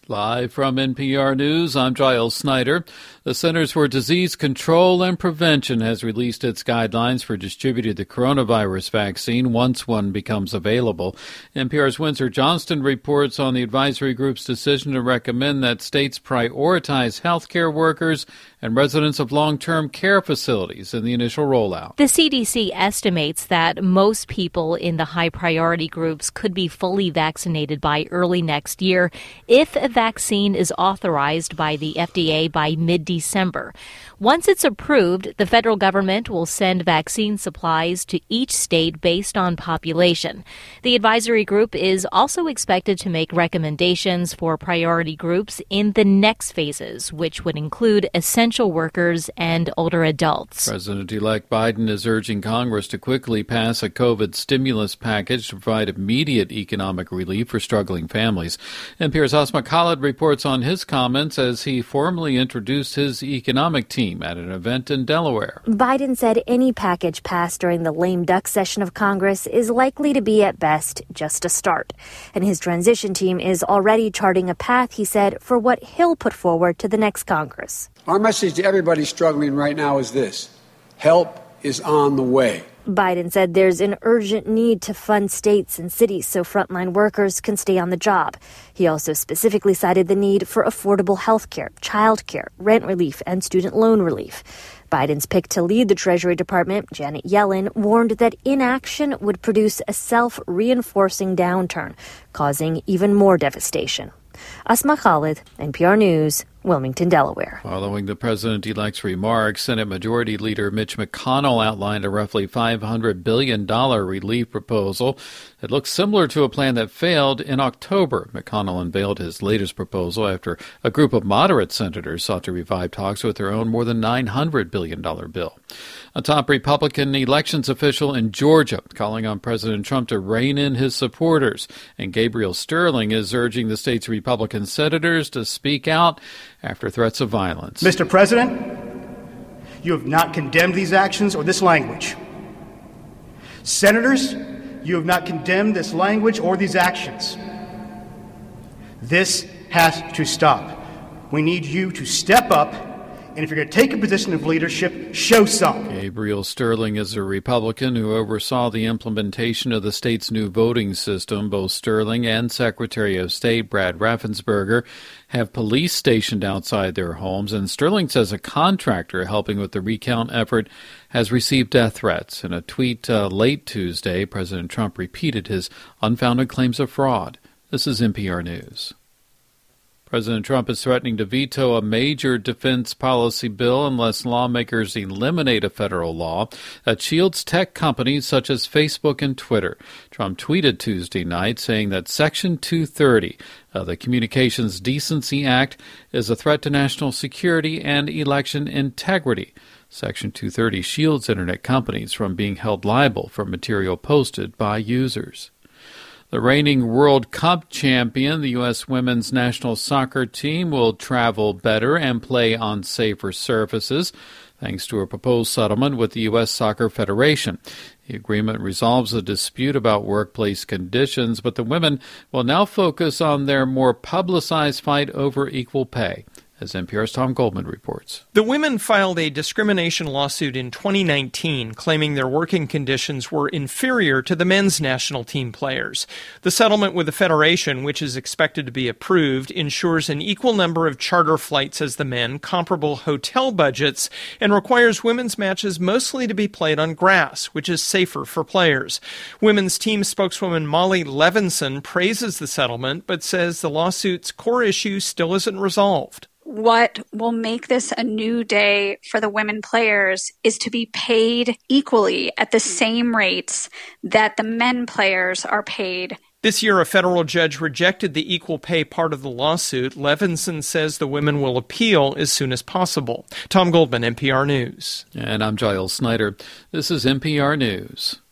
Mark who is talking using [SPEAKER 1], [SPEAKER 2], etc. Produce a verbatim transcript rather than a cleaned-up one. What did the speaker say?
[SPEAKER 1] Live from N P R News, I'm Giles Snyder. The Centers for Disease Control and Prevention has released its guidelines for distributing the coronavirus vaccine once one becomes available. N P R's Windsor Johnston reports on the advisory group's decision to recommend that states prioritize healthcare workers and residents of long-term care facilities in the initial rollout.
[SPEAKER 2] The C D C estimates that most people in the high-priority groups could be fully vaccinated by early next year if a vaccine is authorized by the F D A by mid-December. Once it's approved, the federal government will send vaccine supplies to each state based on population. The advisory group is also expected to make recommendations for priority groups in the next phases, which would include essential workers and older adults.
[SPEAKER 1] President-elect Biden is urging Congress to quickly pass a COVID stimulus package to provide immediate economic relief for struggling families. N P R's Asma Khalid reports on his comments as he formally introduced his economic team at an event in Delaware.
[SPEAKER 3] Biden said any package passed during the lame duck session of Congress is likely to be, at best, just a start. And his transition team is already charting a path, he said, for what he'll put forward to the next Congress.
[SPEAKER 4] Our message to everybody struggling right now is this: help is on the way.
[SPEAKER 3] Biden said there's an urgent need to fund states and cities so frontline workers can stay on the job. He also specifically cited the need for affordable health care, child care, rent relief, and student loan relief. Biden's pick to lead the Treasury Department, Janet Yellen, warned that inaction would produce a self-reinforcing downturn, causing even more devastation. Asma Khalid, N P R News, Wilmington, Delaware.
[SPEAKER 1] Following the president-elect's remarks, Senate Majority Leader Mitch McConnell outlined a roughly five hundred billion dollars relief proposal that looks similar to a plan that failed in October. McConnell unveiled his latest proposal after a group of moderate senators sought to revive talks with their own more than nine hundred billion dollars bill. A top Republican elections official in Georgia calling on President Trump to rein in his supporters. And Gabriel Sterling is urging the state's Republican senators to speak out after threats of violence.
[SPEAKER 5] Mister President, you have not condemned these actions or this language. Senators, you have not condemned this language or these actions. This has to stop. We need you to step up, and if you're going to take a position of leadership, show some.
[SPEAKER 1] Gabriel Sterling is a Republican who oversaw the implementation of the state's new voting system. Both Sterling and Secretary of State Brad Raffensperger have police stationed outside their homes, and Sterling says a contractor helping with the recount effort has received death threats. In a tweet uh, late Tuesday, President Trump repeated his unfounded claims of fraud. This is N P R News. President Trump is threatening to veto a major defense policy bill unless lawmakers eliminate a federal law that shields tech companies such as Facebook and Twitter. Trump tweeted Tuesday night saying that Section two thirty of the Communications Decency Act is a threat to national security and election integrity. Section two thirty shields Internet companies from being held liable for material posted by users. The reigning World Cup champion, the U S women's national soccer team, will travel better and play on safer surfaces, thanks to a proposed settlement with the U S Soccer Federation. The agreement resolves a dispute about workplace conditions, but the women will now focus on their more publicized fight over equal pay. As N P R's Tom Goldman reports.
[SPEAKER 6] The women filed a discrimination lawsuit in twenty nineteen, claiming their working conditions were inferior to the men's national team players. The settlement with the Federation, which is expected to be approved, ensures an equal number of charter flights as the men, comparable hotel budgets, and requires women's matches mostly to be played on grass, which is safer for players. Women's team spokeswoman Molly Levinson praises the settlement, but says the lawsuit's core issue still isn't resolved.
[SPEAKER 7] What will make this a new day for the women players is to be paid equally at the same rates that the men players are paid.
[SPEAKER 6] This year, a federal judge rejected the equal pay part of the lawsuit. Levinson says the women will appeal as soon as possible. Tom Goldman, N P R News.
[SPEAKER 1] And I'm Giles Snyder. This is N P R News.